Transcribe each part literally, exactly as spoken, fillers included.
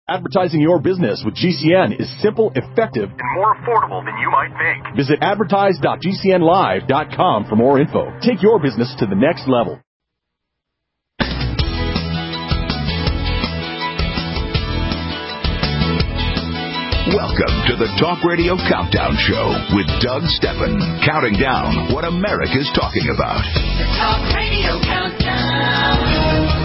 Advertising your business with G C N is simple, effective, and more affordable than you might think. Visit advertise dot g c n live dot com for more info. Take your business to the next level. Welcome to the Talk Radio Countdown Show with Doug Steffen, counting down what America's talking about. The Talk Radio Countdown.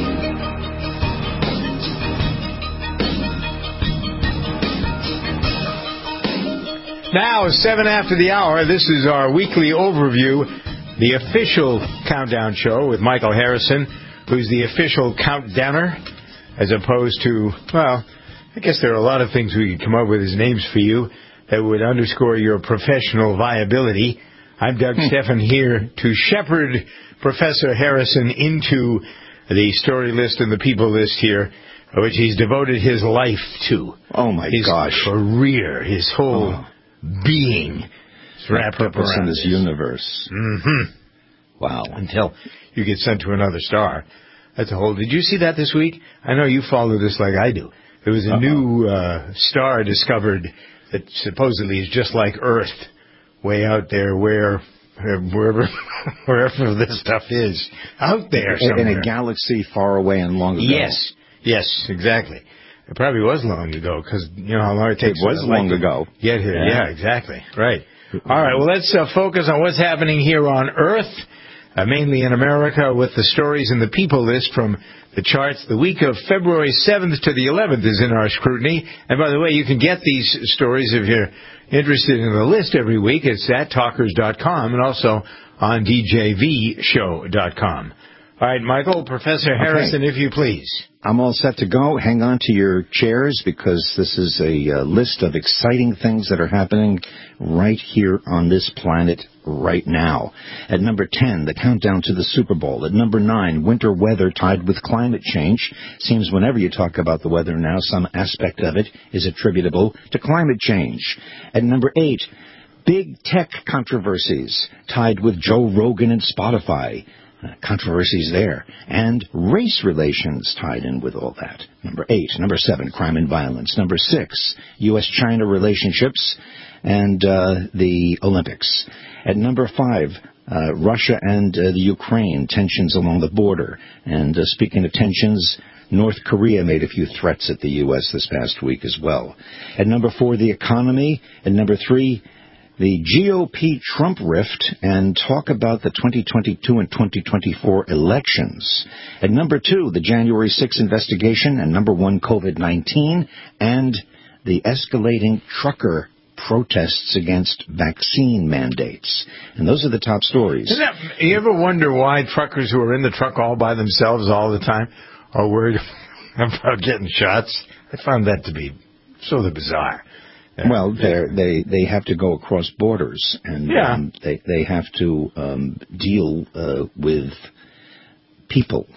Now, seven after the hour, this is our weekly overview, the official countdown show with Michael Harrison, who's the official countdowner, as opposed to, well, I guess there are a lot of things we could come up with as names for you that would underscore your professional viability. I'm Doug hmm. Steffen here to shepherd Professor Harrison into the story list and the people list here, which he's devoted his life to. Oh, my his gosh. His career, his whole... Oh. being wrapped up purpose around in this universe. Mm-hmm. Wow. Until you get sent to another star. That's a whole... Did you see that this week? I know you follow this like I do. There was a Uh-oh. new uh, star discovered that supposedly is just like Earth, way out there where... wherever wherever this stuff is. Out there somewhere. In a galaxy far away and long ago. Yes. Yes, exactly. It probably was long ago, because you know how long it takes. It was long ago. Get here. Yeah. yeah, exactly. Right. All right, well, let's uh, focus on what's happening here on Earth, uh, mainly in America, with the stories in the people list from the charts. The week of February seventh to the eleventh is in our scrutiny. And by the way, you can get these stories if you're interested in the list every week. It's at talkers dot com and also on d j v show dot com. All right, Michael, Professor Harrison, okay. if you please. I'm all set to go. Hang on to your chairs because this is a uh, list of exciting things that are happening right here on this planet right now. At number ten, the countdown to the Super Bowl. At number nine, winter weather tied with climate change. Seems whenever you talk about the weather now, some aspect of it is attributable to climate change. At number eight, big tech controversies tied with Joe Rogan and Spotify. Uh, controversies there, and race relations tied in with all that. Number eight. Number seven, crime and violence. Number six, U S China relationships and uh, the Olympics. At number five, uh, Russia and uh, the Ukraine, tensions along the border. And uh, speaking of tensions, North Korea made a few threats at the U S this past week as well. At number four, the economy. At number three, the G O P Trump rift, and talk about the twenty twenty-two and twenty twenty-four elections. At number two, the January sixth investigation, and number one, COVID nineteen, and the escalating trucker protests against vaccine mandates. And those are the top stories. Isn't that, you ever wonder why truckers who are in the truck all by themselves all the time are worried about getting shots? I found that to be sort of bizarre. Well, they they have to go across borders, and yeah. um, they they have to um, deal uh, with people.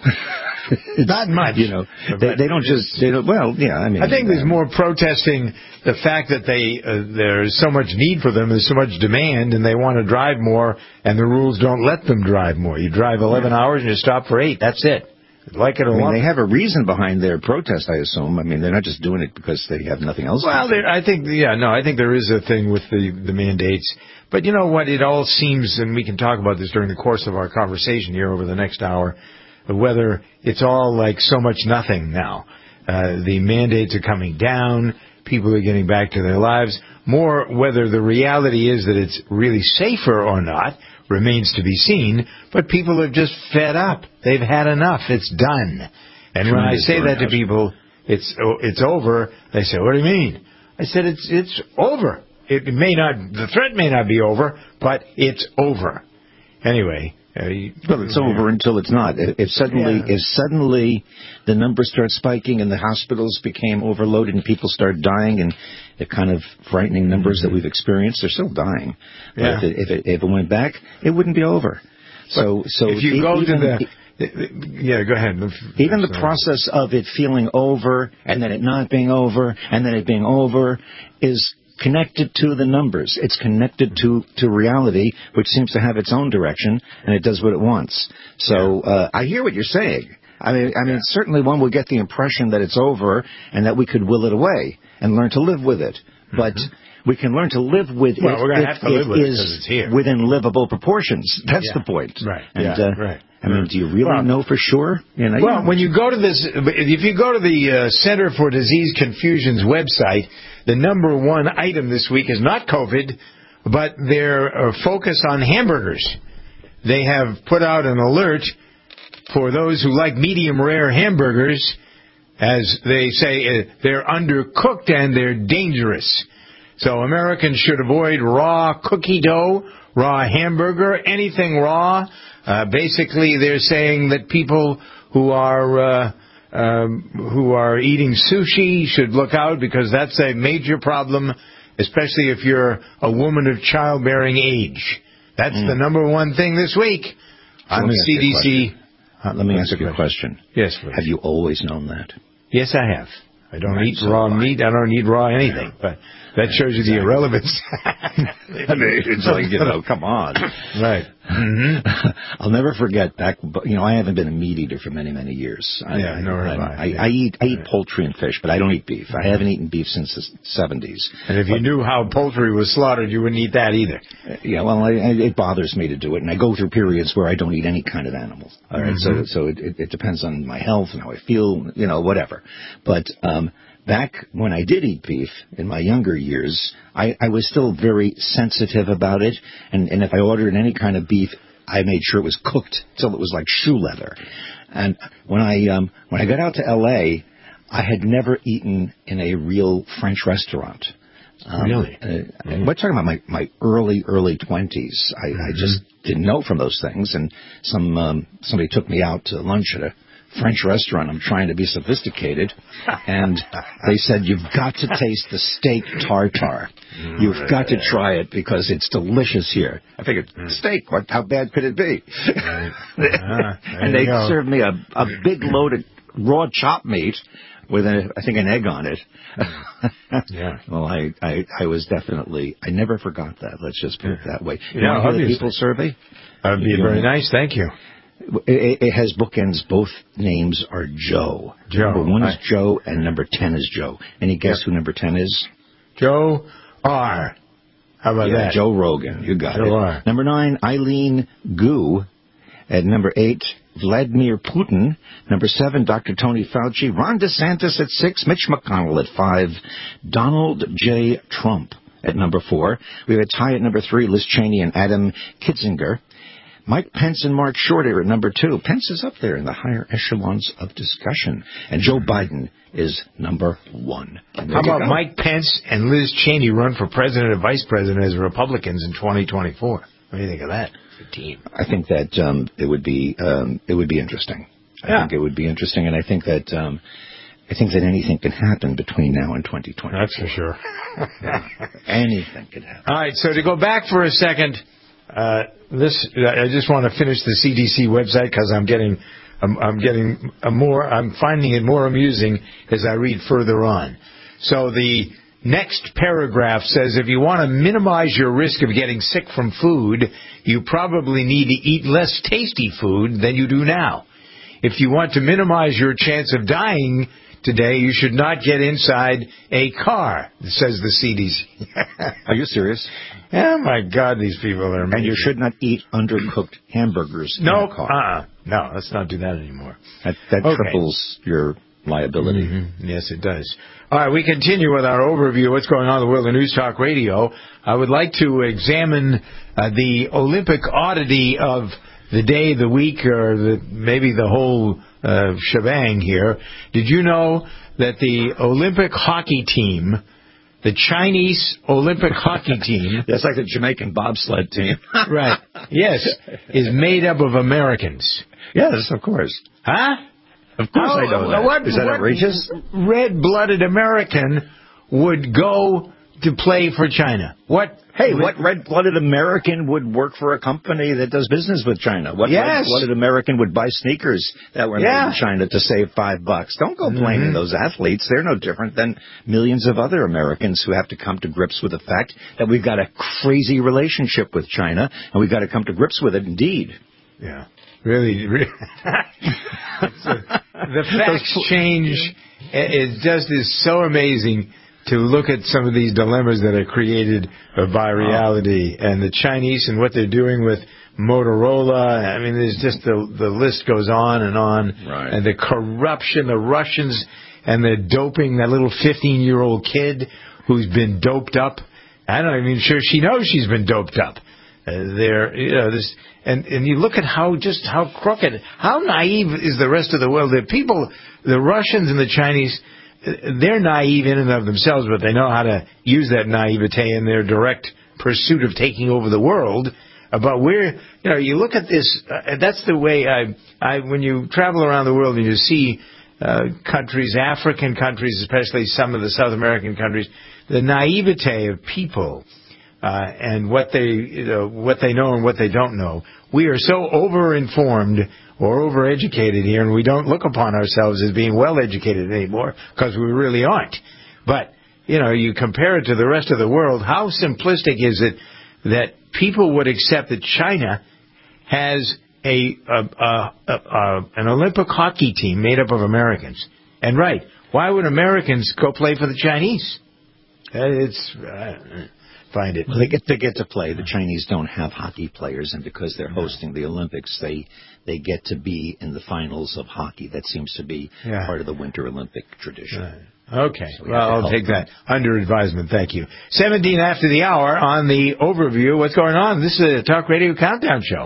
Not much, you know. They, they don't just. They don't, well, yeah. I mean, I think there's um, more protesting the fact that they uh, there's so much need for them, there's so much demand, and they want to drive more, and the rules don't let them drive more. You drive eleven hours and you stop for eight. That's it. Like it or I mean, not. They have a reason behind their protest, I assume. I mean, they're not just doing it because they have nothing else well, to do. I think, yeah, no, I think there is a thing with the, the mandates. But you know what? It all seems, and we can talk about this during the course of our conversation here over the next hour, whether it's all like so much nothing now. Uh, the mandates are coming down. People are getting back to their lives. More whether the reality is that it's really safer or not remains to be seen, but people are just fed up. They've had enough. It's done. And when I say that to people, it's it's over, they say, what do you mean? I said, it's it's over. It may not, the threat may not be over, but it's over. Anyway. Uh, you, well, it's over until it's not. If suddenly, yeah. if suddenly the numbers start spiking and the hospitals became overloaded and people start dying, and the kind of frightening numbers mm-hmm. that we've experienced, they're still dying. Yeah. But if it, if it if it went back, it wouldn't be over. So, so if you e- go even, to the, yeah, go ahead. Even the process of it feeling over and then it not being over and then it being over is connected to the numbers. It's connected to, to reality, which seems to have its own direction, and it does what it wants. So uh, I hear what you're saying. I mean, I mean, certainly one would get the impression that it's over and that we could will it away and learn to live with it. But mm-hmm. we can learn to live with well, it we're gonna if have to live it with it is 'cause it's here. within livable proportions. That's yeah. the point. Right. And, yeah. uh, right. I mean, do you really well, know for sure? You know, well, you know, when you go to this, if you go to the uh, Center for Disease Confusion's website, the number one item this week is not COVID, but their uh, focus on hamburgers. They have put out an alert for those who like medium rare hamburgers. As they say, uh, they're undercooked and they're dangerous. So Americans should avoid raw cookie dough, raw hamburger, anything raw. Uh, basically, they're saying that people who are uh, um, who are eating sushi should look out because that's a major problem, especially if you're a woman of childbearing age. That's mm. the number one thing this week on the C D C. Uh, let me ask you a question. Yes, please. Have you always known that? Yes, I have. I don't right, eat so raw fine. meat. I don't eat raw anything. But that shows you the irrelevance. I mean, it's like, you know, come on. Right. Mm-hmm. I'll never forget back, you know, I haven't been a meat eater for many, many years. I, yeah, nor have I. I, I, I eat I eat poultry and fish, but I don't eat beef. I haven't eaten beef since the seventies. And if but, you knew how poultry was slaughtered, you wouldn't eat that either. Yeah, well, I, I, it bothers me to do it, and I go through periods where I don't eat any kind of animal. All right, mm-hmm. so so it, it, it depends on my health and how I feel, you know, whatever. But um, back when I did eat beef in my younger years, I, I was still very sensitive about it, and, and if I ordered any kind of beef, I made sure it was cooked till it was like shoe leather. And when I um, when I got out to L A, I had never eaten in a real French restaurant. Um, really? Uh, mm-hmm. We're talking about my, my early, early twenties. I, mm-hmm. I just didn't know from those things. And some um, somebody took me out to lunch at a French restaurant. I'm trying to be sophisticated. And they said, you've got to taste the steak tartare. You've got to try it because it's delicious here. I figured, steak, what? How bad could it be? Uh-huh. And they served me a, a big load of raw chopped meat with, a, I think, an egg on it. Yeah. Well, I, I, I was definitely, I never forgot that. Let's just put it that way. You yeah, want to hear the obviously. people survey? That would be very nice. Thank you. It, it has bookends. Both names are Joe. Joe. Number one is I, Joe, and number ten is Joe. Any guess yep. who number ten is? Joe R. How about yeah, that? Joe Rogan. You got Joe it. R. Number nine, Eileen Gu. At number eight, Vladimir Putin. Number seven, Doctor Tony Fauci. Ron DeSantis at six. Mitch McConnell at five. Donald J. Trump at number four. We have a tie at number three, Liz Cheney and Adam Kinzinger. Mike Pence and Mark Short are at number two. Pence is up there in the higher echelons of discussion. And Joe Biden is number one. How about Mike Pence and Liz Cheney run for president and vice president as Republicans in twenty twenty-four? What do you think of that? The team. I think that um, it would be um, it would be interesting. I yeah. think it would be interesting, and I think that um, I think that anything can happen between now and twenty twenty. That's for sure. Anything can happen. All right, so to go back for a second, uh, this I just want to finish the C D C website because I'm getting I'm, I'm getting a more I'm finding it more amusing as I read further on. So the next paragraph says, if you want to minimize your risk of getting sick from food, you probably need to eat less tasty food than you do now. If you want to minimize your chance of dying today, you should not get inside a car, says the C D C. Are you serious? Oh, my God, these people are amazing. And you should not eat undercooked hamburgers no, in a car. Uh-uh. No, let's not do that anymore. That, that okay. triples your liability. Mm-hmm. Yes, it does. All right, we continue with our overview of what's going on in the world of News Talk Radio. I would like to examine uh, the Olympic oddity of the day, the week, or the, maybe the whole uh, shebang here. Did you know that the Olympic hockey team, the Chinese Olympic hockey team... That's like the Jamaican bobsled team. Right. Yes, is made up of Americans. Yes, of course. Huh? Of course How, I know that. What, Is that what outrageous? Red-blooded American would go to play for China? What? Hey, what red-blooded American would work for a company that does business with China? What yes. red-blooded American would buy sneakers that were yeah. made in China to save five bucks? Don't go blaming mm-hmm. those athletes. They're no different than millions of other Americans who have to come to grips with the fact that we've got a crazy relationship with China, and we've got to come to grips with it indeed. Yeah. Really, really. So, the facts change. It just is so amazing to look at some of these dilemmas that are created by reality, and the Chinese and what they're doing with Motorola. I mean, there's just the the list goes on and on. Right. And the corruption, the Russians, and the doping that little fifteen-year-old kid who's been doped up. I'm not even sure she knows she's been doped up. Uh, there, you know, this, and and you look at how just how crooked, how naive is the rest of the world. The people, the Russians and the Chinese, they're naive in and of themselves, but they know how to use that naivete in their direct pursuit of taking over the world. But we're, you know, you look at this. Uh, that's the way I, I, when you travel around the world and you see uh, countries, African countries, especially some of the South American countries, the naivete of people. Uh, and what they, you know, what they know and what they don't know. We are so over-informed or over-educated here, and we don't look upon ourselves as being well-educated anymore because we really aren't. But, you know, you compare it to the rest of the world, how simplistic is it that people would accept that China has a, a, a, a, a an Olympic hockey team made up of Americans? And, right, why would Americans go play for the Chinese? Uh, it's... Uh, Find it. Well, they get they get to play. The Chinese don't have hockey players, and because they're hosting the Olympics, they they get to be in the finals of hockey. That seems to be yeah. part of the Winter Olympic tradition. Right. Okay. So we well, I'll take that under advisement. Thank you. seventeen after the hour on the overview. What's going on? This is a Talk Radio Countdown show.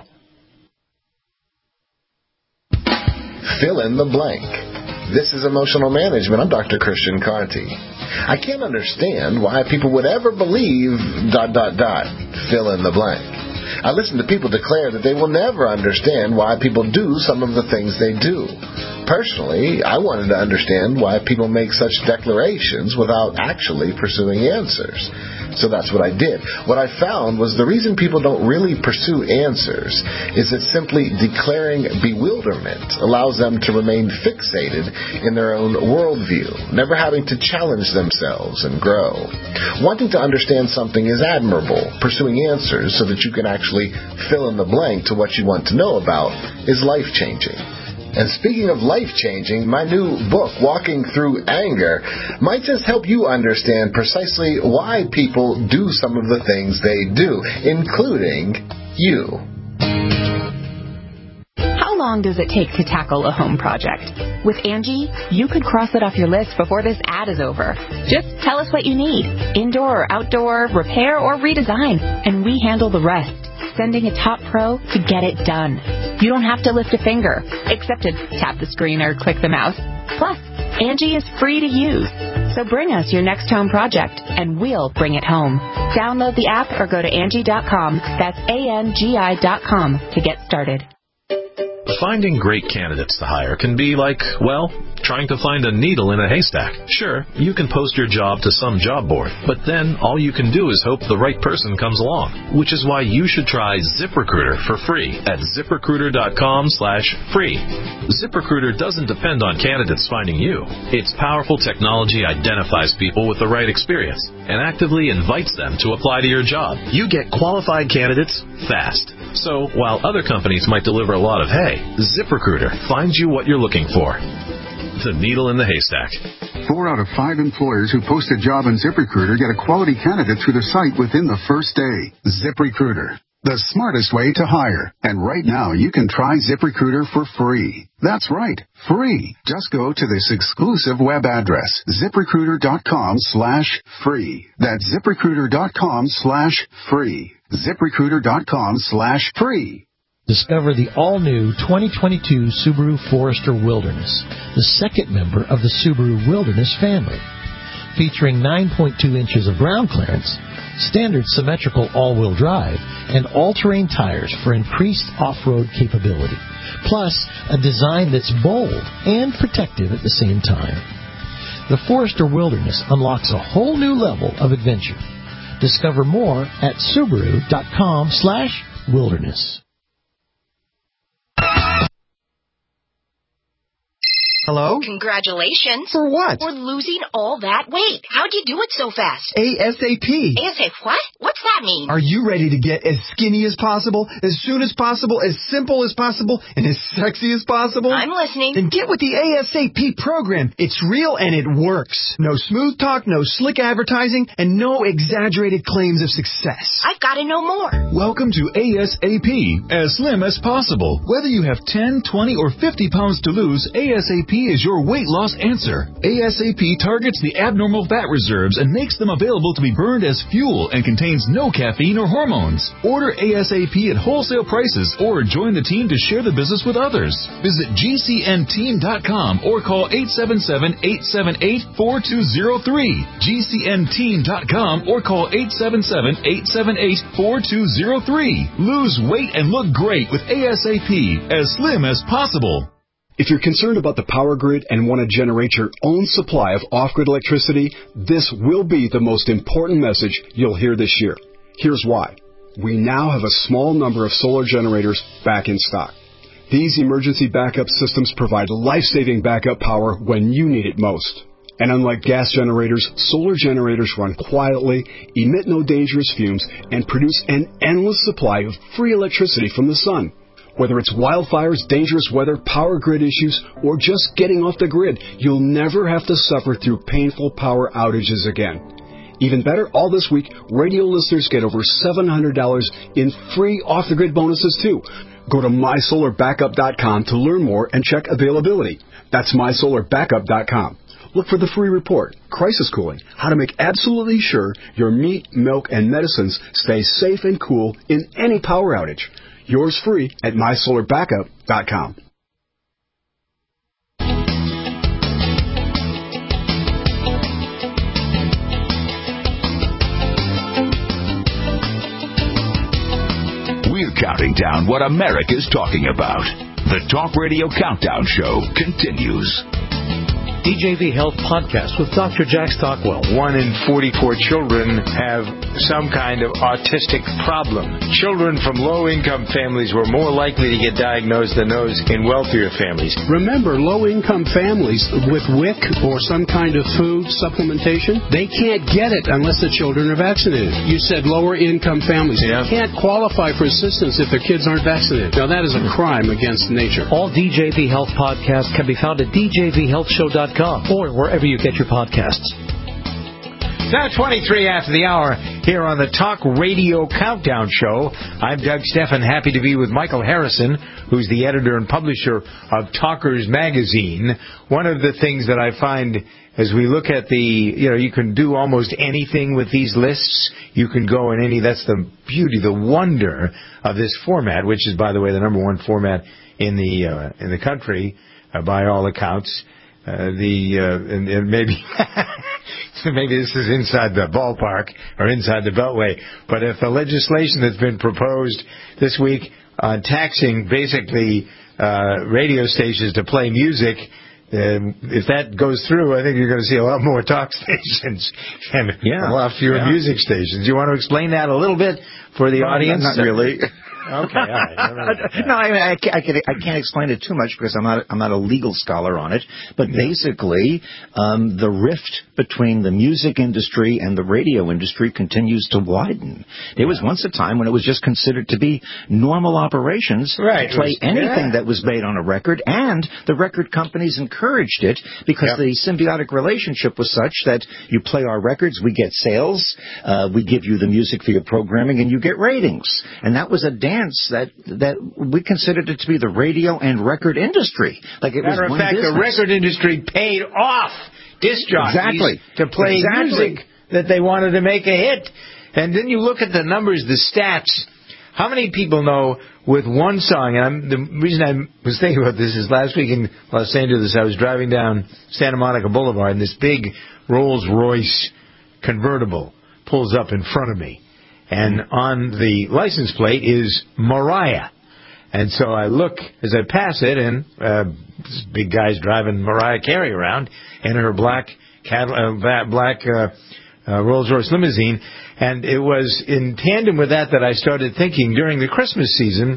Fill in the blank. This is Emotional Management. I'm Doctor Christian Carty. I can't understand why people would ever believe dot, dot, dot, fill in the blank. I listen to people declare that they will never understand why people do some of the things they do. Personally, I wanted to understand why people make such declarations without actually pursuing answers. So that's what I did. What I found was the reason people don't really pursue answers is that simply declaring bewilderment allows them to remain fixated in their own worldview, never having to challenge themselves and grow. Wanting to understand something is admirable. Pursuing answers so that you can actually fill in the blank to what you want to know about is life-changing. And speaking of life-changing, my new book, Walking Through Anger, might just help you understand precisely why people do some of the things they do, including you. How long does it take to tackle a home project? With Angie, you could cross it off your list before this ad is over. Just tell us what you need, indoor or outdoor, repair or redesign, and we handle the rest. Sending a top pro to get it done. You don't have to lift a finger, except to tap the screen or click the mouse. Plus, Angie is free to use. So bring us your next home project, and we'll bring it home. Download the app or go to Angie dot com. That's A N G I dot com to get started. Finding great candidates to hire can be like, well, trying to find a needle in a haystack. Sure, you can post your job to some job board, but then all you can do is hope the right person comes along, which is why you should try ZipRecruiter for free at ZipRecruiter.com slash free. ZipRecruiter doesn't depend on candidates finding you. Its powerful technology identifies people with the right experience and actively invites them to apply to your job. You get qualified candidates fast. So while other companies might deliver a lot of hay, ZipRecruiter finds you what you're looking for. The needle in the haystack. Four out of five employers who post a job on ZipRecruiter get a quality candidate through their site within the first day. ZipRecruiter, the smartest way to hire. And right now, you can try ZipRecruiter for free. That's right, free. Just go to this exclusive web address, ZipRecruiter.com slash free. That's ZipRecruiter.com slash free. ZipRecruiter.com slash free. Discover the all-new twenty twenty-two Subaru Forester Wilderness, the second member of the Subaru Wilderness family. Featuring nine point two inches of ground clearance, standard symmetrical all-wheel drive, and all-terrain tires for increased off-road capability. Plus, a design that's bold and protective at the same time. The Forester Wilderness unlocks a whole new level of adventure. Discover more at Subaru.com slash wilderness. Hello? Congratulations. For what? For losing all that weight. How'd you do it so fast? ASAP. ASAP what? What's that mean? Are you ready to get as skinny as possible, as soon as possible, as simple as possible, and as sexy as possible? I'm listening. Then get with the ASAP program. It's real and it works. No smooth talk, no slick advertising, and no exaggerated claims of success. I've got to know more. Welcome to ASAP, as slim as possible. Whether you have ten, twenty, or fifty pounds to lose, ASAP is your weight loss answer. ASAP targets the abnormal fat reserves and makes them available to be burned as fuel and contains no caffeine or hormones. Order ASAP at wholesale prices or join the team to share the business with others. Visit G C N team dot com or call eight seven seven, eight seven eight, four two zero three. G C N team dot com or call eight seven seven, eight seven eight, four two zero three. Lose weight and look great with ASAP, as slim as possible. If you're concerned about the power grid and want to generate your own supply of off-grid electricity, this will be the most important message you'll hear this year. Here's why. We now have a small number of solar generators back in stock. These emergency backup systems provide life-saving backup power when you need it most. And unlike gas generators, solar generators run quietly, emit no dangerous fumes, and produce an endless supply of free electricity from the sun. Whether it's wildfires, dangerous weather, power grid issues, or just getting off the grid, you'll never have to suffer through painful power outages again. Even better, all this week, radio listeners get over seven hundred dollars in free off-the-grid bonuses, too. Go to my solar backup dot com to learn more and check availability. That's my solar backup dot com. Look for the free report, Crisis Cooling, how to make absolutely sure your meat, milk, and medicines stay safe and cool in any power outage. Yours free at my solar backup dot com. We're counting down what America's talking about. The Talk Radio Countdown Show continues. D J V Health Podcast with Doctor Jack Stockwell. One in forty-four children have some kind of autistic problem. Children from low-income families were more likely to get diagnosed than those in wealthier families. Remember, low-income families with W I C or some kind of food supplementation, they can't get it unless the children are vaccinated. You said lower-income families. Yeah. They can't qualify for assistance if their kids aren't vaccinated. Now, that is a crime against nature. All D J V Health podcasts can be found at D J V health show dot com or wherever you get your podcasts. Now twenty-three after the hour here on the Talk Radio Countdown Show. I'm Doug Steffen, happy to be with Michael Harrison, who's the editor and publisher of Talkers Magazine. One of the things that I find as we look at the, you know, you can do almost anything with these lists. You can go in any, that's the beauty, the wonder of this format, which is, by the way, the number one format in the uh, in the country uh, by all accounts. Uh, the uh, and, and maybe maybe this is inside the ballpark or inside the beltway, but if the legislation that's been proposed this week on taxing basically uh, radio stations to play music, uh, if that goes through, I think you're going to see a lot more talk stations and yeah, a lot fewer yeah. music stations. Do you want to explain that a little bit for the no, audience? Not really. Okay, all right. No, I, mean, I, I, can, I can't explain it too much because I'm not I'm not a legal scholar on it. But yeah. basically, um, the rift between the music industry and the radio industry continues to widen. There yeah. was once a time when it was just considered to be normal operations right. to play was, anything yeah. that was made on a record, and the record companies encouraged it because yep. the symbiotic relationship was such that you play our records, we get sales, uh, we give you the music for your programming, and you get ratings. And that was a damn that that we considered it to be the radio and record industry. Like it Matter was of fact, business. The record industry paid off disc jockeys exactly. to play exactly. music that they wanted to make a hit. And then you look at the numbers, the stats. How many people know with one song, and I'm, the reason I was thinking about this is last week in Los Angeles, I was driving down Santa Monica Boulevard, and this big Rolls-Royce convertible pulls up in front of me. And on the license plate is Mariah. And so I look as I pass it, and uh, this big guy's driving Mariah Carey around in her black Cadillac, uh, black uh, uh, Rolls-Royce limousine. And it was in tandem with that that I started thinking during the Christmas season,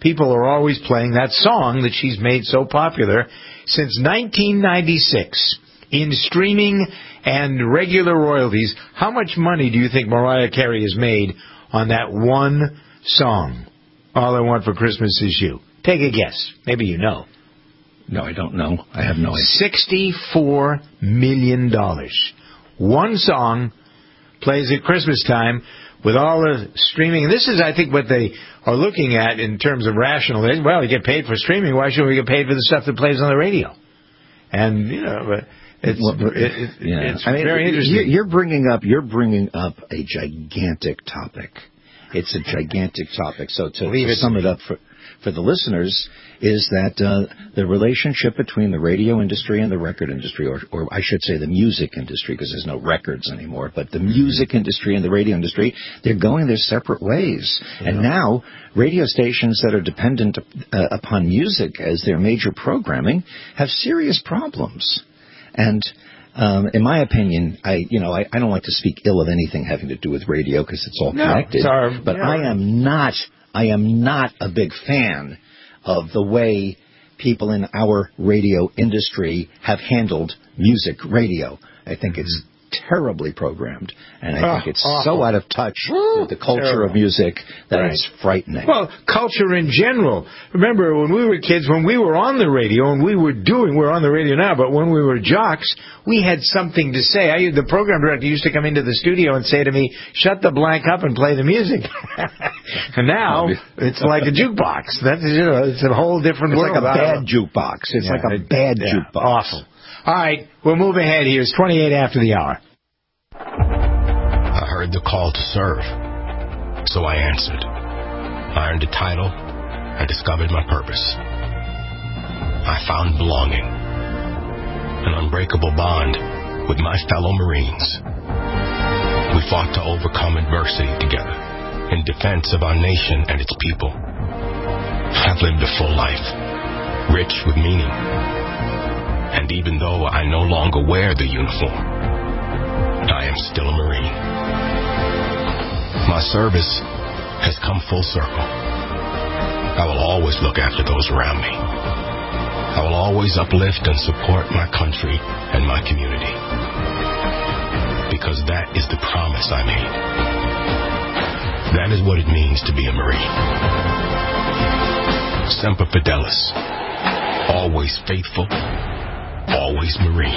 people are always playing that song that she's made so popular since nineteen ninety-six in streaming and regular royalties. How much money do you think Mariah Carey has made on that one song, All I Want for Christmas Is You? Take a guess. Maybe you know. No, I don't know. I have no idea. sixty-four million dollars. One song plays at Christmas time with all the streaming. This is, I think, what they are looking at in terms of rational. Well, you get paid for streaming. Why shouldn't we get paid for the stuff that plays on the radio? And, you know, it's, well, it, it, yeah. it's I mean, very interesting. You're bringing up, you're bringing up a gigantic topic. It's a gigantic topic. So to, to sum it up for, for the listeners is that uh, the relationship between the radio industry and the record industry, or, or I should say the music industry, because there's no records anymore, but the music industry and the radio industry, they're going their separate ways. Yeah. And now radio stations that are dependent uh, upon music as their major programming have serious problems. And Um, in my opinion, I you know I, I don't like to speak ill of anything having to do with radio because it's all no, connected. It's our, but yeah. I am not I am not a big fan of the way people in our radio industry have handled music radio. I think it's terribly programmed, and I oh, think it's awful. so out of touch Woo, with the culture terrible. of music that right. it's frightening. Well, culture in general. Remember, when we were kids, when we were on the radio, and we were doing, we're on the radio now, but when we were jocks, we had something to say. I, the program director used to come into the studio and say to me, shut the blank up and play the music. And now, it's like a jukebox. That's, you know, it's a whole different it's world. It's like a bad jukebox. It's yeah, like a it, bad yeah, jukebox. Awful. All right, we'll move ahead here. It's twenty-eight after the hour. I heard the call to serve, so I answered. I earned a title. I discovered my purpose. I found belonging, an unbreakable bond with my fellow Marines. We fought to overcome adversity together in defense of our nation and its people. I've lived a full life, rich with meaning. And even though I no longer wear the uniform, I am still a Marine. My service has come full circle. I will always look after those around me. I will always uplift and support my country and my community. Because that is the promise I made. That is what it means to be a Marine. Semper Fidelis. Always faithful. Always Marine.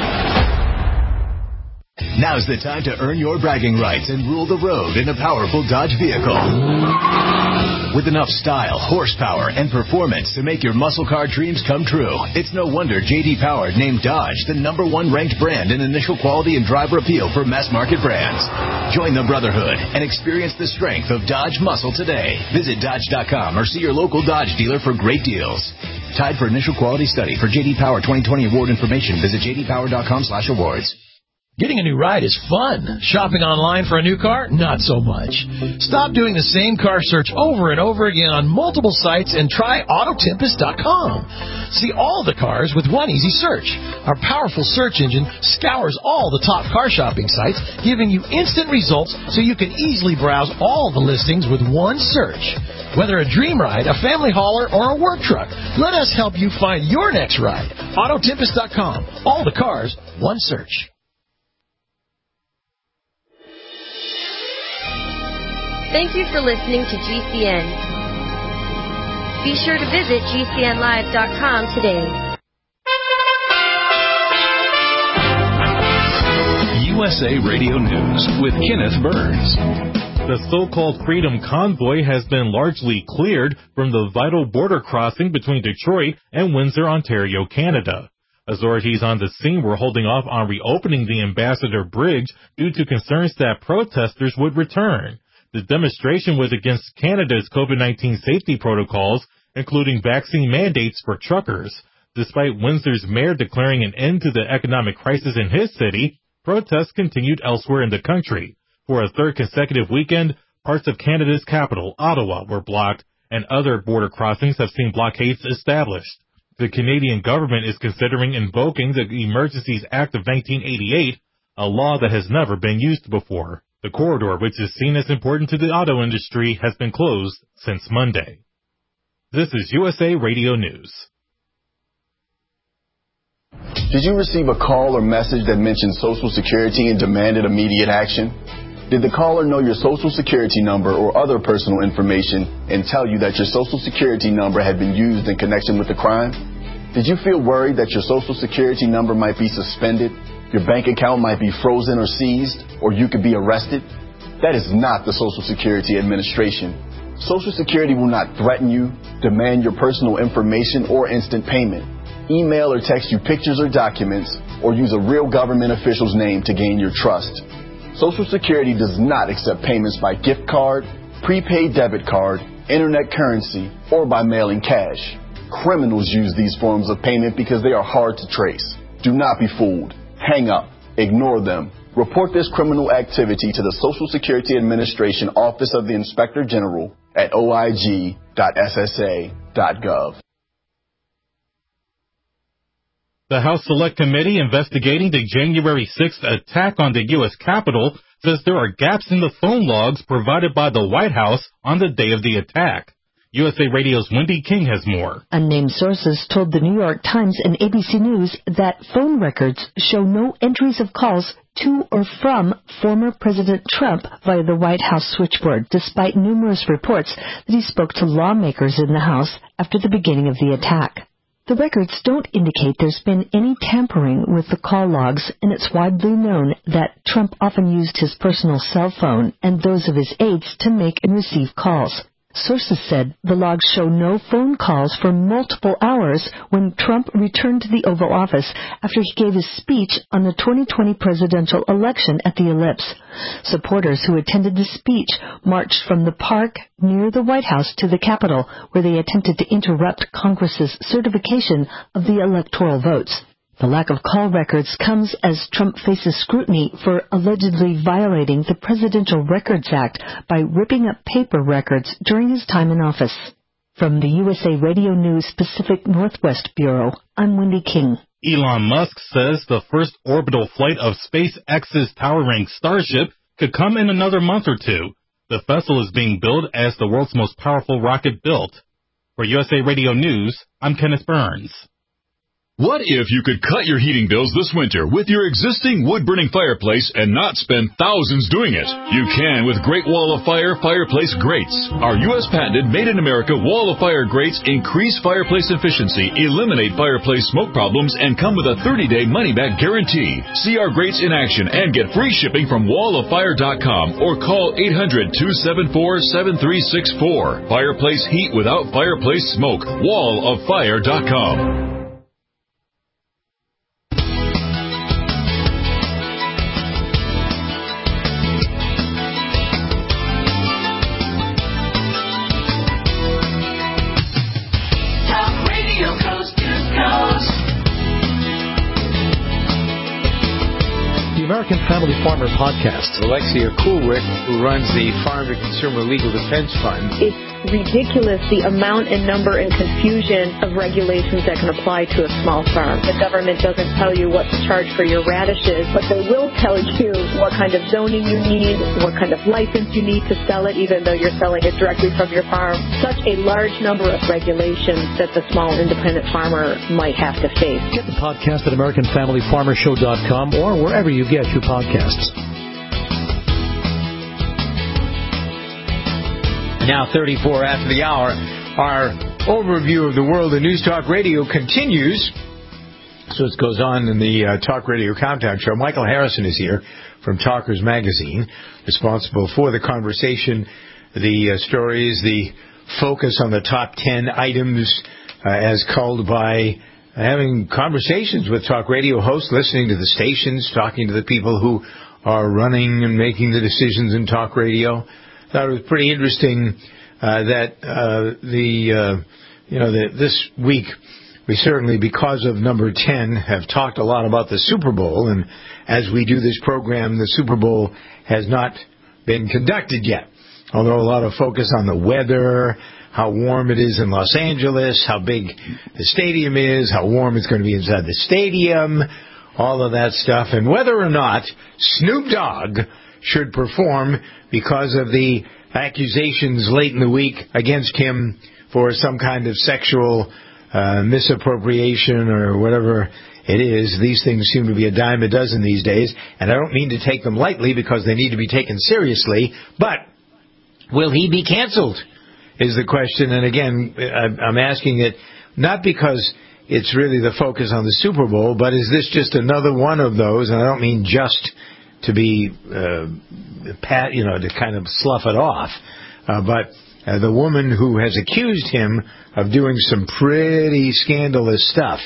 Now's the time to earn your bragging rights and rule the road in a powerful Dodge vehicle. With enough style, horsepower, and performance to make your muscle car dreams come true, it's no wonder J D Power named Dodge the number one ranked brand in initial quality and driver appeal for mass market brands. Join the brotherhood and experience the strength of Dodge muscle today. Visit Dodge dot com or see your local Dodge dealer for great deals. Tied for initial quality study. For J D Power twenty twenty award information, visit J D Power dot com slash awards. Getting a new ride is fun. Shopping online for a new car? Not so much. Stop doing the same car search over and over again on multiple sites and try Auto Tempest dot com. See all the cars with one easy search. Our powerful search engine scours all the top car shopping sites, giving you instant results so you can easily browse all the listings with one search. Whether a dream ride, a family hauler, or a work truck, let us help you find your next ride. Auto Tempest dot com. All the cars, one search. Thank you for listening to G C N. Be sure to visit G C N live dot com today. U S A Radio News with Kenneth Burns. The so-called Freedom Convoy has been largely cleared from the vital border crossing between Detroit and Windsor, Ontario, Canada. Authorities on the scene were holding off on reopening the Ambassador Bridge due to concerns that protesters would return. The demonstration was against Canada's COVID nineteen safety protocols, including vaccine mandates for truckers. Despite Windsor's mayor declaring an end to the economic crisis in his city, protests continued elsewhere in the country. For a third consecutive weekend, parts of Canada's capital, Ottawa, were blocked, and other border crossings have seen blockades established. The Canadian government is considering invoking the Emergencies Act of nineteen eighty-eight, a law that has never been used before. The corridor, which is seen as important to the auto industry, has been closed since Monday. This is U S A Radio News. Did you receive a call or message that mentioned Social Security and demanded immediate action? Did the caller know your Social Security number or other personal information and tell you that your Social Security number had been used in connection with the crime? Did you feel worried that your Social Security number might be suspended, your bank account might be frozen or seized, or you could be arrested? That is not the Social Security Administration. Social Security will not threaten you, demand your personal information, or instant payment, email or text you pictures or documents, or use a real government official's name to gain your trust. Social Security does not accept payments by gift card, prepaid debit card, internet currency, or by mailing cash. Criminals use these forms of payment because they are hard to trace. Do not be fooled. Hang up. Ignore them. Report this criminal activity to the Social Security Administration Office of the Inspector General at o i g dot s s a dot gov. The House Select Committee investigating the January sixth attack on the U S Capitol says there are gaps in the phone logs provided by the White House on the day of the attack. U S A Radio's Wendy King has more. Unnamed sources told the New York Times and A B C News that phone records show no entries of calls to or from former President Trump via the White House switchboard, despite numerous reports that he spoke to lawmakers in the House after the beginning of the attack. The records don't indicate there's been any tampering with the call logs, and it's widely known that Trump often used his personal cell phone and those of his aides to make and receive calls. Sources said the logs show no phone calls for multiple hours when Trump returned to the Oval Office after he gave his speech on the twenty twenty presidential election at the Ellipse. Supporters who attended the speech marched from the park near the White House to the Capitol, where they attempted to interrupt Congress's certification of the electoral votes. The lack of call records comes as Trump faces scrutiny for allegedly violating the Presidential Records Act by ripping up paper records during his time in office. From the U S A Radio News Pacific Northwest Bureau, I'm Wendy King. Elon Musk says the first orbital flight of SpaceX's towering Starship could come in another month or two. The vessel is being billed as the world's most powerful rocket built. For U S A Radio News, I'm Kenneth Burns. What if you could cut your heating bills this winter with your existing wood-burning fireplace and not spend thousands doing it? You can with Great Wall of Fire fireplace grates. Our U S patented made-in-America Wall of Fire grates increase fireplace efficiency, eliminate fireplace smoke problems, and come with a thirty-day money-back guarantee. See our grates in action and get free shipping from wall of fire dot com or call eight hundred, two seven four, seven three six four. Fireplace heat without fireplace smoke. wall of fire dot com. American Family Farmer Podcast. Alexia Coolwick, who runs the Farm to Consumer Legal Defense Fund. It's ridiculous the amount and number and confusion of regulations that can apply to a small farm. The government doesn't tell you what to charge for your radishes, but they will tell you what kind of zoning you need, what kind of license you need to sell it, even though you're selling it directly from your farm. Such a large number of regulations that the small independent farmer might have to face. Get the podcast at American Family Farmer Show dot com or wherever you get your podcasts. Now thirty-four after the hour, our overview of the world of News Talk Radio continues. So it goes on in the uh, Talk Radio Countdown Show. Michael Harrison is here from Talkers Magazine, responsible for the conversation, the uh, stories, the focus on the top ten items uh, as called by having conversations with talk radio hosts, listening to the stations, talking to the people who are running and making the decisions in talk radio. Thought it was pretty interesting uh, that uh, the uh, you know the, this week we certainly, because of number ten, have talked a lot about the Super Bowl, and as we do this program, the Super Bowl has not been conducted yet. Although a lot of focus on the weather, how warm it is in Los Angeles, how big the stadium is, how warm it's going to be inside the stadium, all of that stuff, and whether or not Snoop Dogg should perform because of the accusations late in the week against him for some kind of sexual uh, misappropriation or whatever it is. These things seem to be a dime a dozen these days, and I don't mean to take them lightly because they need to be taken seriously, but will he be canceled is the question. And again, I'm asking it not because it's really the focus on the Super Bowl, but is this just another one of those, and I don't mean just to be, uh, pat, you know, to kind of slough it off, uh, but uh, the woman who has accused him of doing some pretty scandalous stuff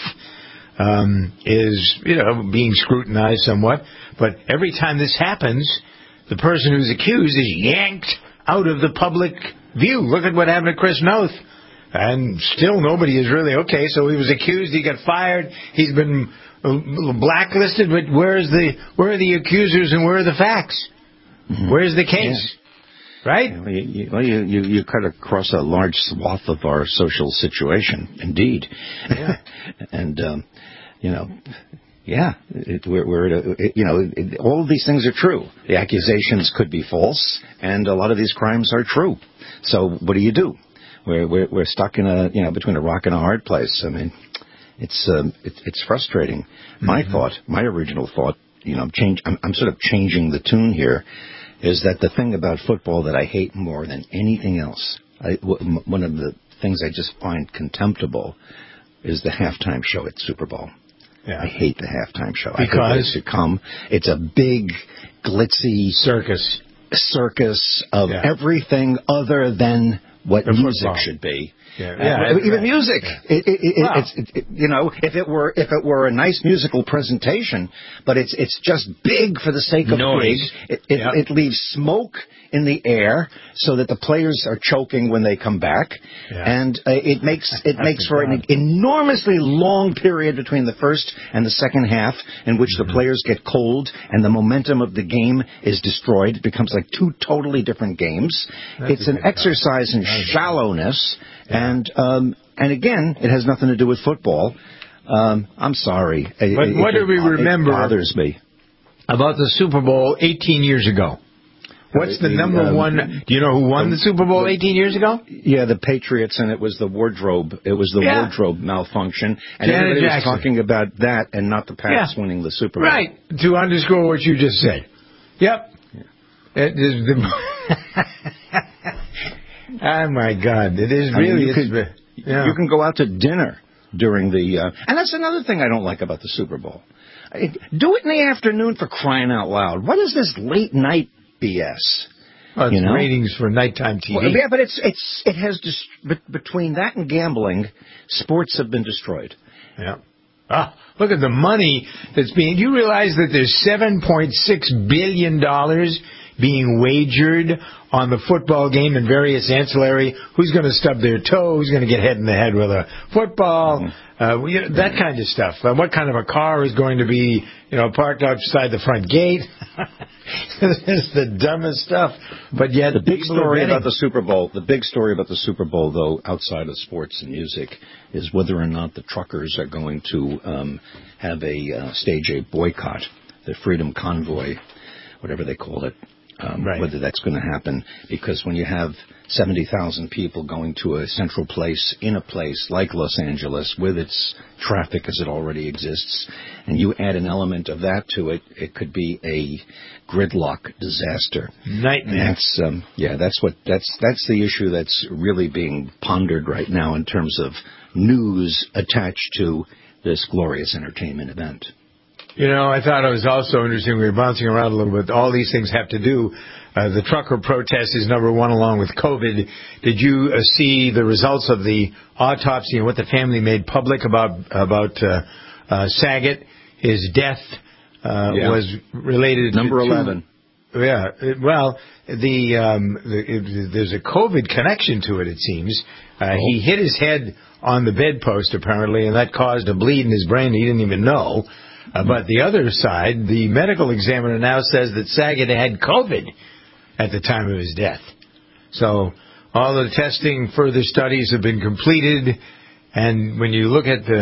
um, is, you know, being scrutinized somewhat. But every time this happens, the person who's accused is yanked out of the public view. Look at what happened to Chris Noth. And still nobody is really, okay, so he was accused, he got fired, he's been blacklisted, but where's the, where are the accusers and where are the facts? Mm-hmm. Where's the case? Yeah. Right? Well, you, you, well, you, you, you cut across a large swath of our social situation, indeed. Yeah. and, um, you know, yeah, it, we're, we're at a, it, you know, it, all of these things are true. The accusations could be false, and a lot of these crimes are true. So what do you do? We're, we're we're stuck in a you know between a rock and a hard place. I mean, it's um, it, it's frustrating. Mm-hmm. My thought, my original thought, you know, change. I'm, I'm sort of changing the tune here. Is that the thing about football that I hate more than anything else? I, w- one of the things I just find contemptible is the halftime show at Super Bowl. Yeah. I hate the halftime show. Because to come, it's a big glitzy circus, circus of yeah. everything other than what the music football. should be. Yeah, uh, yeah even right. music. Yeah. It, it, it, wow. it's, it, you know, if it were if it were a nice musical presentation, but it's it's just big for the sake of noise. big. It, it, yep. it leaves smoke in the air so that the players are choking when they come back, yeah. and uh, it makes it makes for an enormously long period between the first and the second half, in which mm-hmm. the players get cold and the momentum of the game is destroyed. It becomes like two totally different games. That's it's an exercise in shallowness. And um, and again, it has nothing to do with football. Um, I'm sorry. But it, what it, do we remember it bothers me. about the Super Bowl eighteen years ago? What's the, the number um, one? Do you know who won the, the Super Bowl eighteen years ago? Yeah, the Patriots, and it was the wardrobe. It was the yeah. wardrobe malfunction. And Janet everybody Jackson. was talking about that and not the Pats yeah. winning the Super Bowl. Right. To underscore what you just said. Yep. Yeah. It is the... Oh, my God. It is really... I mean, you, could, yeah. you can go out to dinner during the... Uh, and that's another thing I don't like about the Super Bowl. It, do it in the afternoon, for crying out loud. What is this late night B S? Well, it's you know? ratings for nighttime T V. Well, yeah, but it's it's it has... Dist- between that and gambling, sports have been destroyed. Yeah. Ah, look at the money that's being... Do you realize that there's seven point six billion dollars being wagered on the football game and various ancillary? Who's going to stub their toe? Who's going to get hit in the head with a football? Mm-hmm. Uh, you know, that kind of stuff. Uh, what kind of a car is going to be, you know, parked outside the front gate? It's the dumbest stuff. But yet, the big story about the Super Bowl, the big story about the Super Bowl, though, outside of sports and music, is whether or not the truckers are going to um, have a uh, stage a boycott, the Freedom Convoy, whatever they call it. Um, right. Whether that's going to happen, because when you have seventy thousand people going to a central place in a place like Los Angeles with its traffic as it already exists, and you add an element of that to it, it could be a gridlock disaster. Nightmare. And that's um, yeah, that's what that's that's the issue that's really being pondered right now in terms of news attached to this glorious entertainment event. You know, I thought it was also interesting. We were bouncing around a little bit. All these things have to do. Uh, the trucker protest is number one, along with COVID. Did you uh, see the results of the autopsy and what the family made public about about uh, uh, Saget? His death uh, yeah. was related number to eleven. Yeah. Well, the, um, the it, there's a COVID connection to it. It seems uh, oh. he hit his head on the bedpost apparently, and that caused a bleed in his brain. He didn't even know. Uh, but the other side, the medical examiner now says that Saget had COVID at the time of his death. So all the testing, further studies have been completed, and when you look at the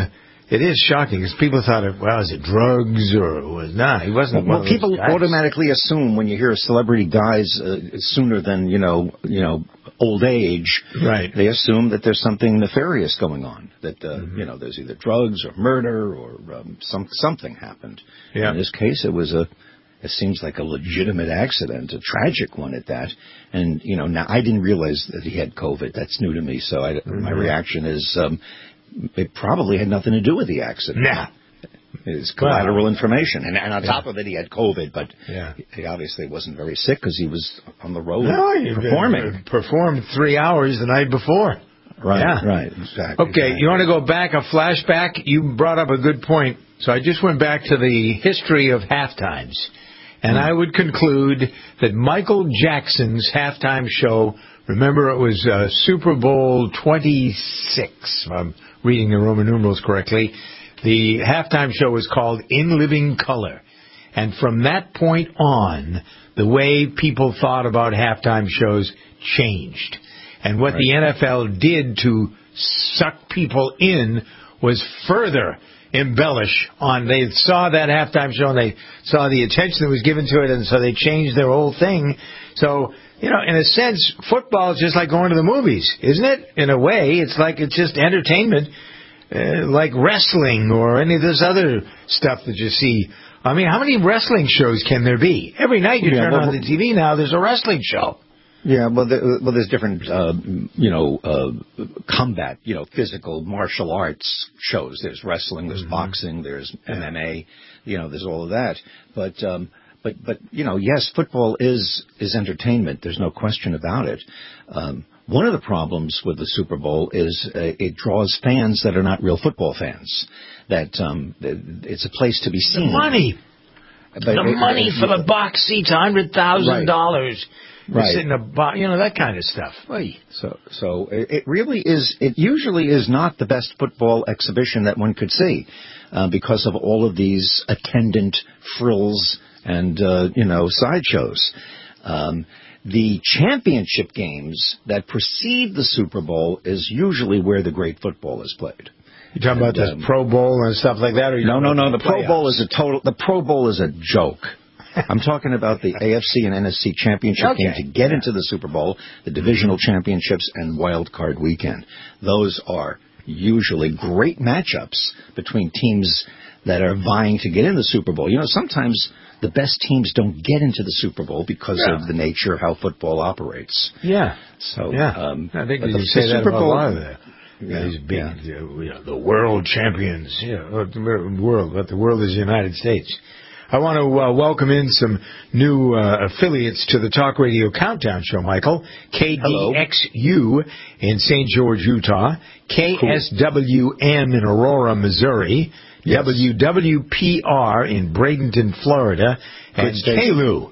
It is shocking because people thought, it, well, is it drugs or was nah? He wasn't. Well, one of people those guys. automatically assume when you hear a celebrity dies uh, sooner than you know, you know, old age. Right. They assume that there's something nefarious going on. That uh, mm-hmm. you know, there's either drugs or murder or um, some something happened. Yeah. In this case, it was a. It seems like a legitimate accident, a tragic one at that. And you know, now I didn't realize that he had COVID. That's new to me. So I, mm-hmm. my reaction is. Um, It probably had nothing to do with the accident. Nah. It's collateral well, information. And, and on yeah. top of it, he had COVID, but yeah. he obviously wasn't very sick because he was on the road no, he performing. Performed three hours the night before. Right, yeah. right, exactly. Okay, exactly. You want to go back, a flashback? You brought up a good point. So I just went back to the history of halftimes. And mm. I would conclude that Michael Jackson's halftime show, remember it was uh, Super Bowl twenty-six, I'm reading the Roman numerals correctly. The halftime show was called In Living Color. And from that point on, the way people thought about halftime shows changed. And what right. the N F L did to suck people in was further embellish on. They saw that halftime show and they saw the attention that was given to it, and so they changed their whole thing. So, you know, in a sense, football is just like going to the movies, isn't it? In a way, it's like it's just entertainment, uh, like wrestling or any of this other stuff that you see. I mean, how many wrestling shows can there be? Every night you yeah, turn well, on the T V now, there's a wrestling show. Yeah, well, the, well, there's different, uh, you know, uh, combat, you know, physical martial arts shows. There's wrestling, there's mm-hmm. boxing, there's M M A, you know, there's all of that. But, um, but, but, you know, yes, football is is entertainment. There's no question about it. Um, one of the problems with the Super Bowl is uh, it draws fans that are not real football fans. That um, it's a place to be seen. The money, but the it, money it, for the box seats, one hundred thousand dollars. Right. Sit in a bo- you know, that kind of stuff. Oy. So, so it really is. It usually is not the best football exhibition that one could see, uh, because of all of these attendant frills and uh, you know sideshows. Um, the championship games that precede the Super Bowl is usually where the great football is played. You talking and, about the um, Pro Bowl and stuff like that? Or you no, no, no. The playoffs? Pro Bowl is a total. The Pro Bowl is a joke. I'm talking about the A F C and N F C championship okay. game to get into the Super Bowl, the divisional championships, and wild card weekend. Those are usually great matchups between teams that are vying to get in the Super Bowl. You know, sometimes the best teams don't get into the Super Bowl because yeah. of the nature of how football operates. Yeah. So yeah. Um, I think you the, say the that Super about Bowl, a lot of that. Yeah, these big, yeah. uh, you know, the world champions. Yeah, the world, but the world is the United States. I want to uh, welcome in some new uh, affiliates to the Talk Radio Countdown Show, Michael. K D X U in Saint George, Utah. K S W M in Aurora, Missouri. Yes. W W P R in Bradenton, Florida. Good and station. K L O.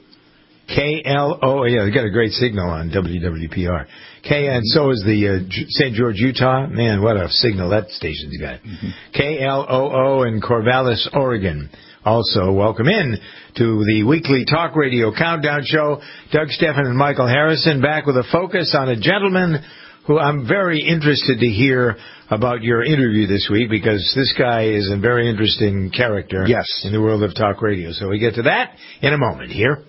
K L O, yeah, they got a great signal on W W P R. K, and so is the uh, Saint George, Utah. Man, what a signal that station's got. Mm-hmm. K L O O in Corvallis, Oregon. Also, welcome in to the weekly Talk Radio Countdown Show. Doug Steffen and Michael Harrison back with a focus on a gentleman who I'm very interested to hear about your interview this week, because this guy is a very interesting character yes. in the world of talk radio. So we get to that in a moment here.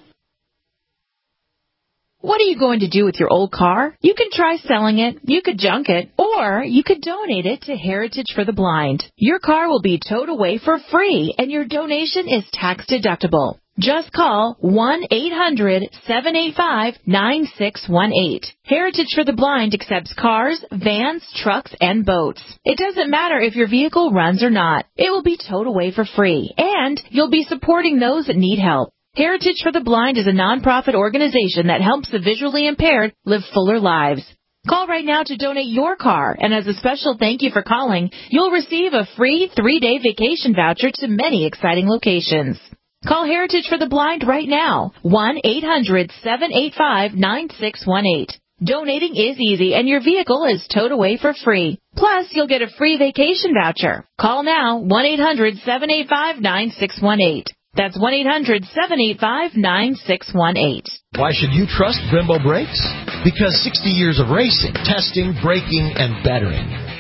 What are you going to do with your old car? You can try selling it, you could junk it, or you could donate it to Heritage for the Blind. Your car will be towed away for free, and your donation is tax deductible. Just call one eight hundred seven eight five nine six one eight. Heritage for the Blind accepts cars, vans, trucks, and boats. It doesn't matter if your vehicle runs or not. It will be towed away for free, and you'll be supporting those that need help. Heritage for the Blind is a nonprofit organization that helps the visually impaired live fuller lives. Call right now to donate your car, and as a special thank you for calling, you'll receive a free three-day vacation voucher to many exciting locations. Call Heritage for the Blind right now, one eight hundred seven eight five nine six one eight. Donating is easy, and your vehicle is towed away for free. Plus, you'll get a free vacation voucher. Call now, one eight hundred seven eight five nine six one eight. That's one eight hundred seven eight five nine six one eight. Why should you trust Brembo Brakes? Because sixty years of racing, testing, braking, and bettering.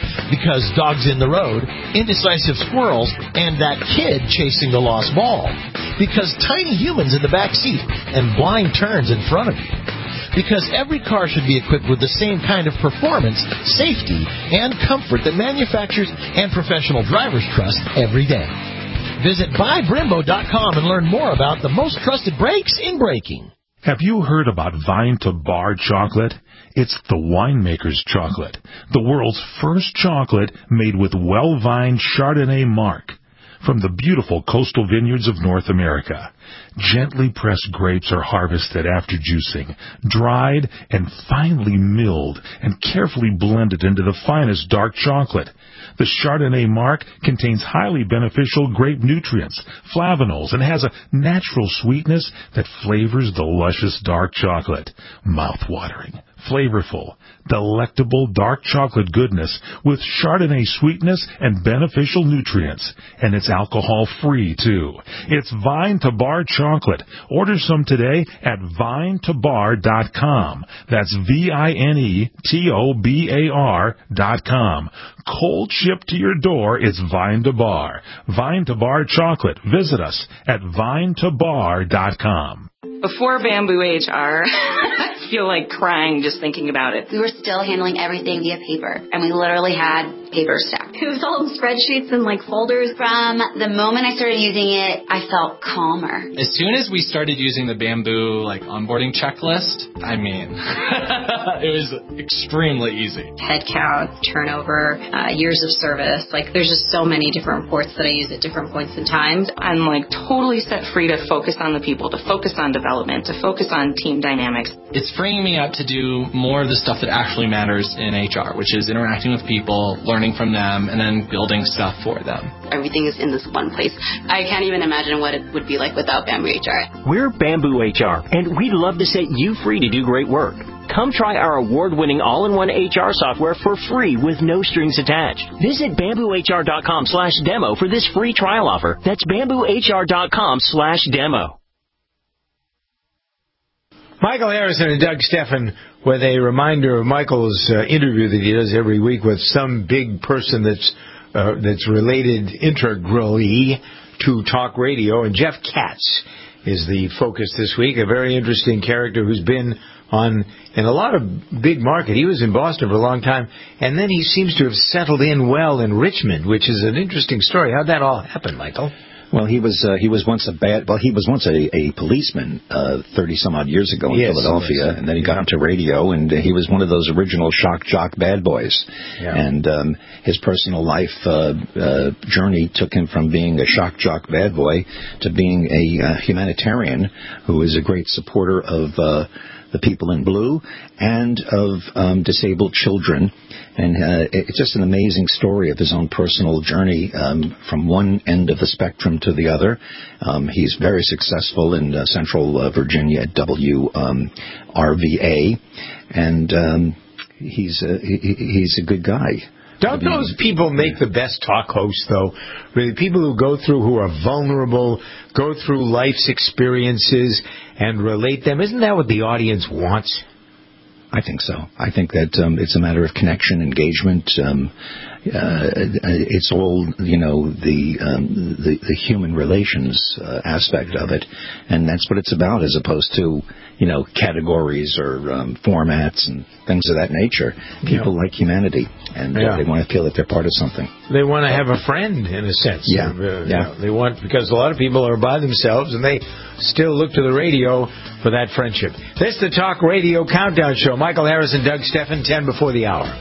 Because dogs in the road, indecisive squirrels, and that kid chasing the lost ball. Because tiny humans in the back seat and blind turns in front of you. Because every car should be equipped with the same kind of performance, safety, and comfort that manufacturers and professional drivers trust every day. Visit buy brembo dot com and learn more about the most trusted brakes in braking. Have you heard about Vine to Bar chocolate? It's the winemaker's chocolate, the world's first chocolate made with well-vined Chardonnay marc from the beautiful coastal vineyards of North America. Gently pressed grapes are harvested after juicing, dried and finely milled and carefully blended into the finest dark chocolate. The Chardonnay marc contains highly beneficial grape nutrients, flavanols, and has a natural sweetness that flavors the luscious dark chocolate. Mouth-watering, flavorful, delectable dark chocolate goodness with Chardonnay sweetness and beneficial nutrients. And it's alcohol-free, too. It's Vine to Bar chocolate. Order some today at vine to bar dot com. That's V I N E T O B A R dot com. Cold shipped to your door, it's Vine to Bar. Vine to Bar chocolate. Visit us at vine to bar dot com. Before Bamboo H R, I feel like crying just thinking about it. We were still handling everything via paper, and we literally had paper stacked. It was all in spreadsheets and like folders. From the moment I started using it, I felt calmer. As soon as we started using the Bamboo like onboarding checklist, I mean, it was extremely easy. Head count, turnover, uh, years of service. Like there's just so many different reports that I use at different points in time. I'm like totally set free to focus on the people, to focus on development, to focus on team dynamics. It's freeing me up to do more of the stuff that actually matters in H R, which is interacting with people, learning from them, and then building stuff for them. Everything is in this one place. I can't even imagine what it would be like without Bamboo H R. We're Bamboo H R, and we'd love to set you free to do great work. Come try our award-winning all-in-one H R software for free with no strings attached. Visit bamboo h r dot com slash demo for this free trial offer. That's bamboo h r dot com slash demo. Michael Harrison and Doug Steffen with a reminder of Michael's uh, interview that he does every week with some big person that's uh, that's related integrally to talk radio. And Jeff Katz is the focus this week, a very interesting character who's been on in a lot of big market. He was in Boston for a long time, and then he seems to have settled in well in Richmond, which is an interesting story. How'd that all happen, Michael? Well, he was uh, he was once a bad well he was once a, a policeman uh, thirty some odd years ago in yes, Philadelphia, yes. And then he got into radio, and he was one of those original shock jock bad boys. Yeah. And um, his personal life uh, uh, journey took him from being a shock jock bad boy to being a uh, humanitarian who is a great supporter of uh, the people in blue and of um, disabled children. And uh, it's just an amazing story of his own personal journey um, from one end of the spectrum to the other. Um, he's very successful in uh, Central uh, Virginia at W R V A, and um, he's a, he, he's a good guy. Don't those people make the best talk hosts, though? Really, people who go through, who are vulnerable, go through life's experiences and relate them. Isn't that what the audience wants? I think so. I think that um, it's a matter of connection, engagement. Um, uh, it's all, you know, the um, the, the human relations uh, aspect of it, and that's what it's about, as opposed to, you know, categories or um, formats and things of that nature. People yeah. like humanity, and uh, yeah. they want to feel that they're part of something. They want to have a friend, in a sense. Yeah, uh, yeah. You know, they want, because a lot of people are by themselves, and they still look to the radio for that friendship. This is the Talk Radio Countdown Show. Michael Harrison, Doug Steffen, ten before the hour.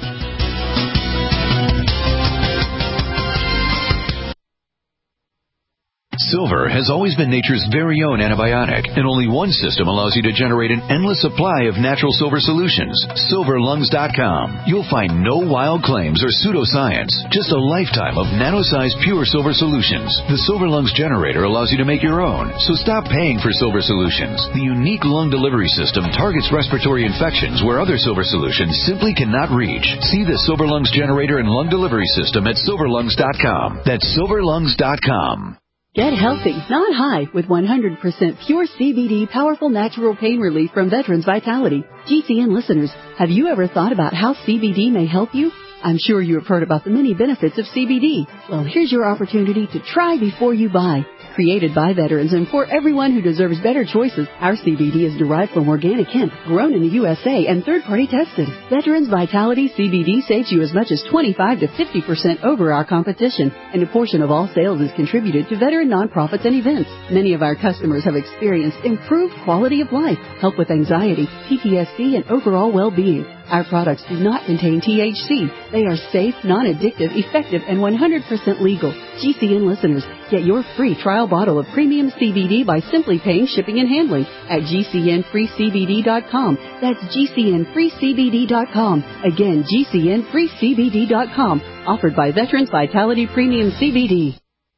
Silver has always been nature's very own antibiotic, and only one system allows you to generate an endless supply of natural silver solutions. silver lungs dot com. You'll find no wild claims or pseudoscience, just a lifetime of nano-sized pure silver solutions. The Silver Lungs generator allows you to make your own, so stop paying for silver solutions. The unique lung delivery system targets respiratory infections where other silver solutions simply cannot reach. See the Silver Lungs generator and lung delivery system at silver lungs dot com. That's silver lungs dot com. Get healthy, not high, with one hundred percent pure C B D powerful natural pain relief from Veterans Vitality. G C N listeners, have you ever thought about how C B D may help you? I'm sure you have heard about the many benefits of C B D. Well, here's your opportunity to try before you buy. Created by veterans and for everyone who deserves better choices, our C B D is derived from organic hemp, grown in the U S A and third-party tested. Veterans Vitality C B D saves you as much as twenty-five to fifty percent over our competition, and a portion of all sales is contributed to veteran nonprofits and events. Many of our customers have experienced improved quality of life, help with anxiety, P T S D, and overall well-being. Our products do not contain T H C. They are safe, non-addictive, effective, and one hundred percent legal. G C N listeners, get your free trial bottle of premium C B D by simply paying shipping and handling at G C N free C B D dot com. That's G C N free C B D dot com. Again, G C N free C B D dot com. Offered by Veterans Vitality Premium C B D.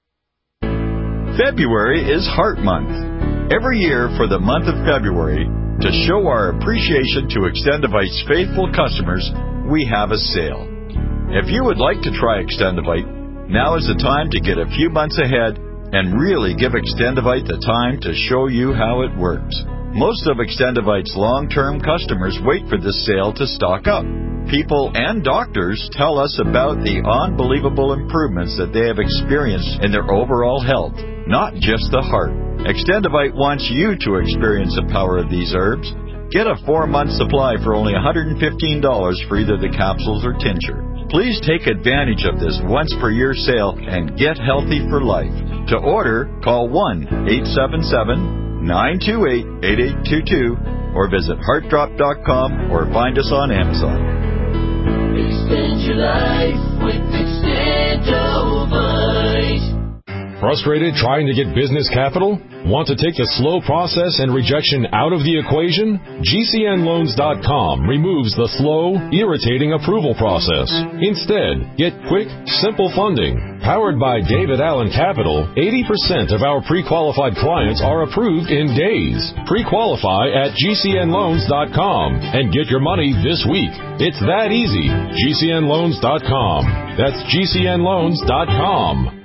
February is Heart Month. Every year for the month of February, to show our appreciation to Extendivite's faithful customers, we have a sale. If you would like to try Extendivite, now is the time to get a few months ahead and really give Extendivite the time to show you how it works. Most of Extendivite's long-term customers wait for this sale to stock up. People and doctors tell us about the unbelievable improvements that they have experienced in their overall health, not just the heart. Extendivite wants you to experience the power of these herbs. Get a four-month supply for only one hundred fifteen dollars for either the capsules or tincture. Please take advantage of this once-per-year sale and get healthy for life. To order, call one eight seven seven, nine two eight, eight eight two two or visit heart drop dot com or find us on Amazon. Extend your life with Extendivite. Frustrated trying to get business capital? Want to take the slow process and rejection out of the equation? G C N loans dot com removes the slow, irritating approval process. Instead, get quick, simple funding. Powered by David Allen Capital, eighty percent of our pre-qualified clients are approved in days. Pre-qualify at G C N loans dot com and get your money this week. It's that easy. G C N loans dot com. That's G C N loans dot com.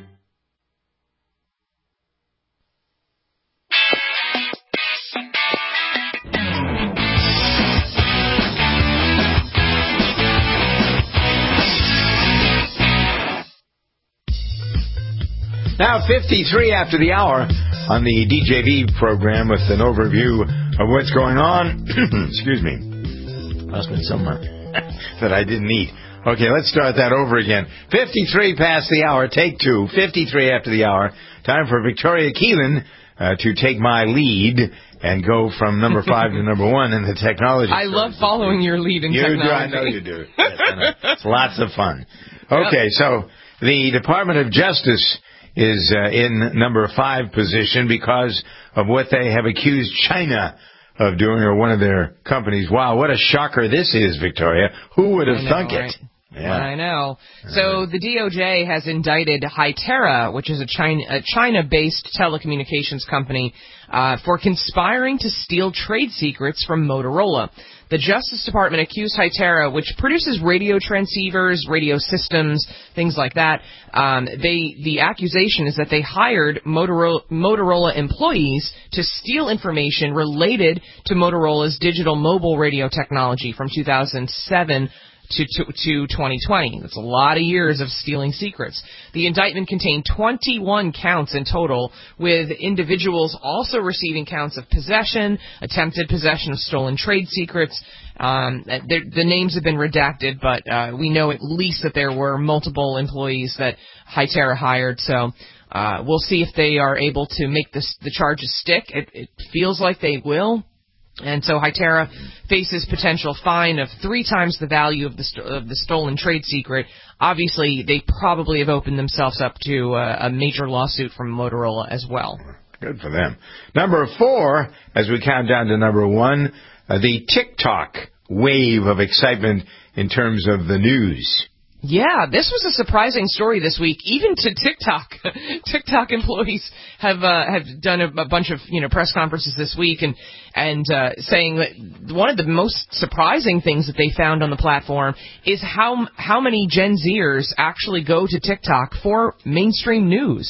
Now, fifty-three after the hour on the D J V program with an overview of what's going on. Excuse me. Must have been somewhere that I didn't eat. Okay, let's start that over again. fifty-three past the hour, take two. fifty-three after the hour. Time for Victoria Keelan uh, to take my lead and go from number five to number one in the technology. I love following your lead in you technology. Do, I know you do. Yes, I know. It's lots of fun. Okay, so the Department of Justice is uh, in number five position because of what they have accused China of doing, or one of their companies. Wow, what a shocker this is, Victoria. Who would have know, thunk right? it? Yeah. I know. So the D O J has indicted Hytera, which is a China, a China-based telecommunications company, uh, for conspiring to steal trade secrets from Motorola. The Justice Department accused Hytera, which produces radio transceivers, radio systems, things like that. Um, they the accusation is that they hired Motorola, Motorola employees to steal information related to Motorola's digital mobile radio technology from two thousand seven to, to, to twenty twenty. That's a lot of years of stealing secrets. The indictment contained twenty-one counts in total, with individuals also receiving counts of possession, attempted possession of stolen trade secrets. Um, the names have been redacted, but uh, we know at least that there were multiple employees that Hytera hired, so uh, we'll see if they are able to make this, the charges stick. It, it feels like they will. And so Hytera faces potential fine of three times the value of the st- of the stolen trade secret. Obviously, they probably have opened themselves up to uh, a major lawsuit from Motorola as well. Good for them. Number four, as we count down to number one, uh, the TikTok wave of excitement in terms of the news. Yeah, this was a surprising story this week, even to TikTok. TikTok employees have uh, have done a, a bunch of you know press conferences this week and and uh, saying that one of the most surprising things that they found on the platform is how how many Gen Zers actually go to TikTok for mainstream news.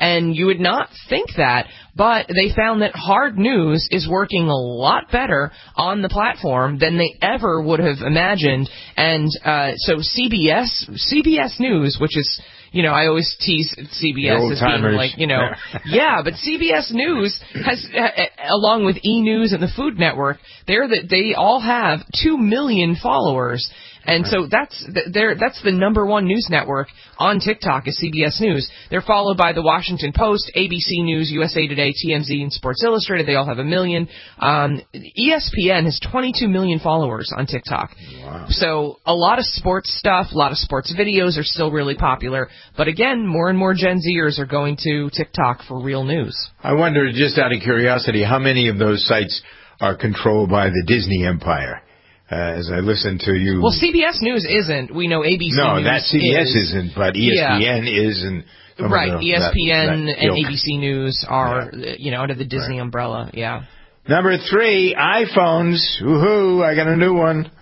And you would not think that, but they found that hard news is working a lot better on the platform than they ever would have imagined. And uh, so C B S, C B S News, which is, you know, I always tease C B S as being like, you know, yeah, but C B S News has, uh, along with E! News and the Food Network, they're the, they all have two million followers. And so that's they're, that's the number one news network on TikTok is C B S News. They're followed by the Washington Post, A B C News, U S A Today, T M Z, and Sports Illustrated. They all have a million. Um, E S P N has twenty-two million followers on TikTok. Wow. So a lot of sports stuff, a lot of sports videos are still really popular. But again, more and more Gen Zers are going to TikTok for real news. I wonder, just out of curiosity, how many of those sites are controlled by the Disney empire? Uh, as I listen to you. Well, C B S News isn't. We know A B C no, News that C B S is. isn't, but E S P N yeah. is. And right, the, E S P N that, that and A B C News are, yeah. you know, under the Disney right. umbrella, yeah. Number three, iPhones. Woohoo, I got a new one.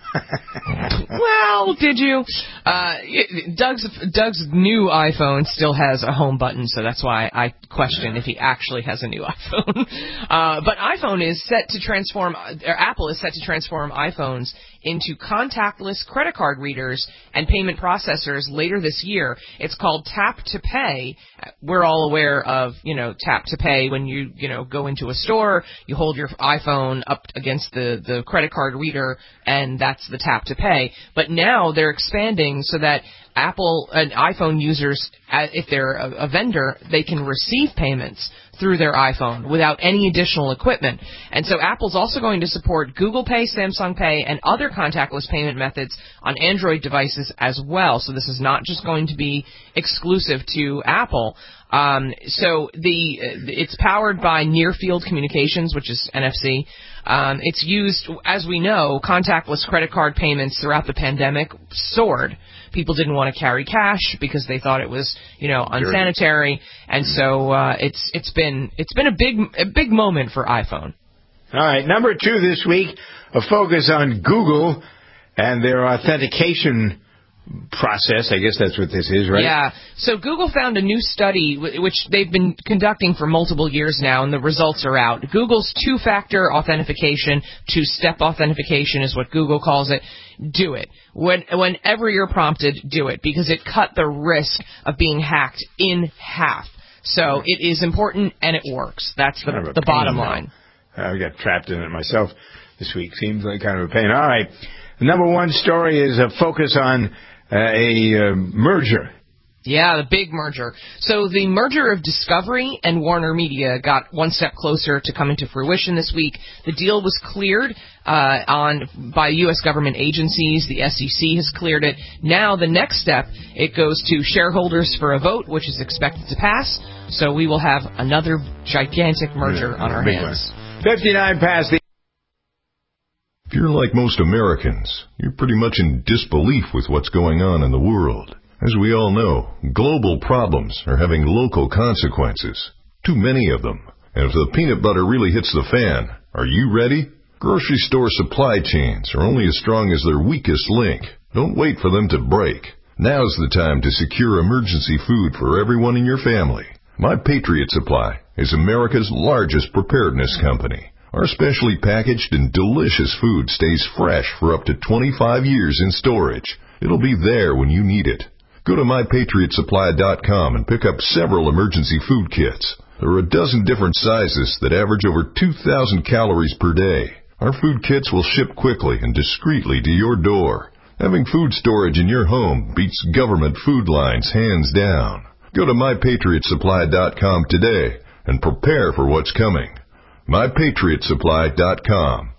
Well, did you? Uh, Doug's Doug's new iPhone still has a home button, so that's why I question if he actually has a new iPhone. Uh, but iPhone is set to transform, or Apple is set to transform iPhones into contactless credit card readers and payment processors later this year. It's called Tap to Pay. We're all aware of, you know, Tap to Pay when you, you know, go into a store, you hold your iPhone up against the, the credit card reader, and that's the Tap to Pay. But now they're expanding so that Apple and iPhone users, if they're a, a vendor, they can receive payments through their iPhone without any additional equipment. And so Apple's also going to support Google Pay, Samsung Pay, and other contactless payment methods on Android devices as well. So this is not just going to be exclusive to Apple. Um, so the it's powered by Near Field Communications, which is N F C. Um, it's used, as we know, contactless credit card payments throughout the pandemic soared. People didn't want to carry cash because they thought it was, you know, unsanitary, and so uh, it's it's been it's been a big a big moment for iPhone. All right, number two this week, a focus on Google and their authentication process. I guess that's what this is, right? Yeah. So Google found a new study, which they've been conducting for multiple years now, and the results are out. Google's two-factor authentication, two-step authentication is what Google calls it. Do it. When, whenever you're prompted, do it, because it cut the risk of being hacked in half. So it is important, and it works. That's the, kind of the bottom now. line. I got trapped in it myself this week. Seems like kind of a pain. All right. The number one story is a focus on Uh, a uh, merger. Yeah, the big merger. So the merger of Discovery and Warner Media got one step closer to coming to fruition this week. The deal was cleared uh, on by U S government agencies. The S E C has cleared it. Now the next step, it goes to shareholders for a vote, which is expected to pass. So we will have another gigantic merger yeah, on our hands. One. fifty-nine past the... If you're like most Americans, you're pretty much in disbelief with what's going on in the world. As we all know, global problems are having local consequences. Too many of them. And if the peanut butter really hits the fan, are you ready? Grocery store supply chains are only as strong as their weakest link. Don't wait for them to break. Now's the time to secure emergency food for everyone in your family. My Patriot Supply is America's largest preparedness company. Our specially packaged and delicious food stays fresh for up to twenty-five years in storage. It'll be there when you need it. Go to my patriot supply dot com and pick up several emergency food kits. There are a dozen different sizes that average over two thousand calories per day. Our food kits will ship quickly and discreetly to your door. Having food storage in your home beats government food lines hands down. Go to my patriot supply dot com today and prepare for what's coming. my patriot supply dot com.